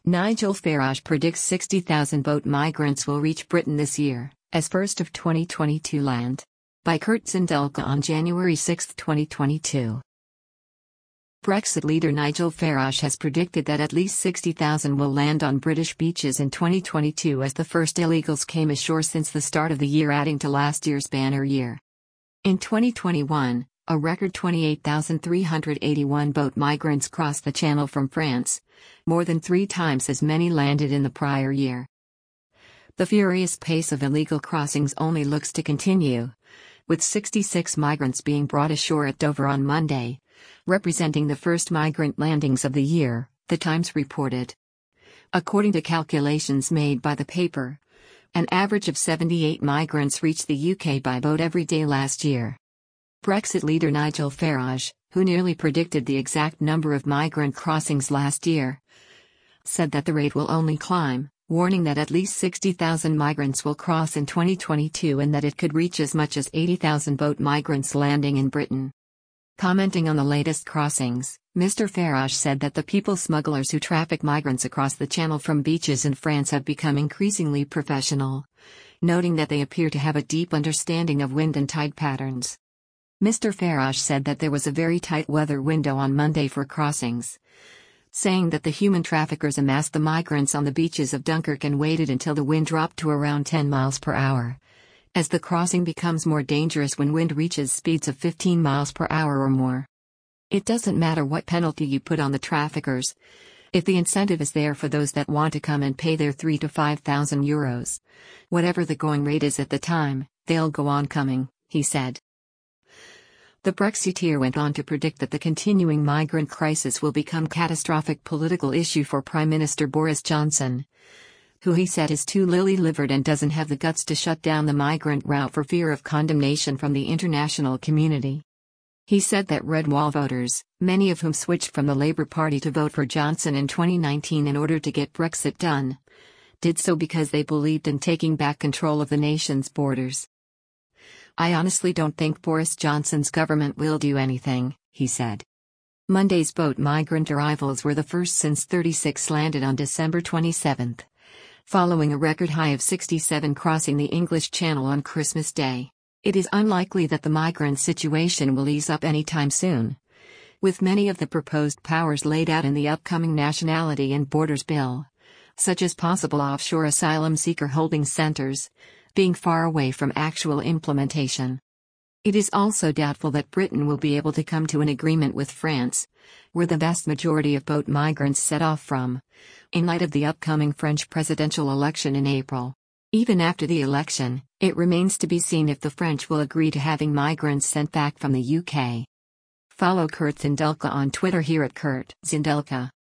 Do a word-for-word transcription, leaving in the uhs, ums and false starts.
Nigel Farage predicts sixty thousand boat migrants will reach Britain this year, as first of twenty twenty-two land. By Kurt Zindelka on January sixth, twenty twenty-two. Brexit leader Nigel Farage has predicted that at least sixty thousand will land on British beaches in twenty twenty-two as the first illegals came ashore since the start of the year, adding to last year's banner year. In twenty twenty-one, a record twenty-eight thousand three hundred eighty-one boat migrants crossed the Channel from France, more than three times as many landed in the prior year. The furious pace of illegal crossings only looks to continue, with sixty-six migrants being brought ashore at Dover on Monday, representing the first migrant landings of the year, The Times reported. According to calculations made by the paper, an average of seventy-eight migrants reached the U K by boat every day last year. Brexit leader Nigel Farage, who nearly predicted the exact number of migrant crossings last year, said that the rate will only climb, warning that at least sixty thousand migrants will cross in twenty twenty-two and that it could reach as much as eighty thousand boat migrants landing in Britain. Commenting on the latest crossings, Mister Farage said that the people smugglers who traffic migrants across the Channel from beaches in France have become increasingly professional, noting that they appear to have a deep understanding of wind and tide patterns. Mister Farage said that there was a very tight weather window on Monday for crossings, saying that the human traffickers amassed the migrants on the beaches of Dunkirk and waited until the wind dropped to around ten miles per hour, as the crossing becomes more dangerous when wind reaches speeds of fifteen miles per hour or more. It doesn't matter what penalty you put on the traffickers, if the incentive is there for those that want to come and pay their three to five thousand euros. Whatever the going rate is at the time, they'll go on coming, he said. The Brexiteer went on to predict that the continuing migrant crisis will become a catastrophic political issue for Prime Minister Boris Johnson, who he said is too lily-livered and doesn't have the guts to shut down the migrant route for fear of condemnation from the international community. He said that Red Wall voters, many of whom switched from the Labour Party to vote for Johnson in twenty nineteen in order to get Brexit done, did so because they believed in taking back control of the nation's borders. "I honestly don't think Boris Johnson's government will do anything," he said. Monday's boat migrant arrivals were the first since thirty-six landed on December twenty-seventh, following a record high of sixty-seven crossing the English Channel on Christmas Day. It is unlikely that the migrant situation will ease up anytime soon, with many of the proposed powers laid out in the upcoming Nationality and Borders Bill, such as possible offshore asylum seeker holding centers, being far away from actual implementation. It is also doubtful that Britain will be able to come to an agreement with France, where the vast majority of boat migrants set off from, in light of the upcoming French presidential election in April. Even after the election, it remains to be seen if the French will agree to having migrants sent back from the U K. Follow Kurt Zindelka on Twitter here at Kurt Zindelka.